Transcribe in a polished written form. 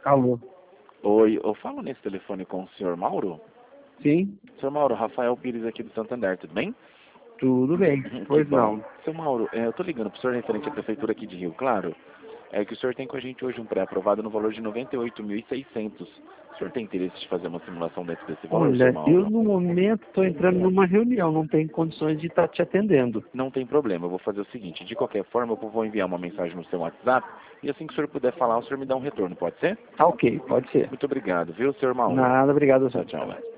Alô? Oi, eu falo nesse telefone com o senhor Mauro? Sim, Senhor Mauro, Rafael Pires aqui do Santander, tudo bem? tudo bem. Que Pois bom. não. Seu Mauro, eu tô ligando pro senhor referente à prefeitura aqui de Rio Claro. É que o senhor tem com a gente hoje um pré-aprovado no valor de 98.600. O senhor tem interesse de fazer uma simulação dentro desse valor, seu Olha, eu Mauro? no momento estou entrando numa reunião, não tenho condições de estar te atendendo. Não tem problema, eu vou fazer o seguinte, de qualquer forma eu vou enviar uma mensagem no seu WhatsApp e assim que o senhor puder falar, o senhor me dá um retorno, pode ser? Tá ok, pode ser. Muito obrigado, viu, senhor Mauro? Nada, obrigado a Tchau, você. tchau.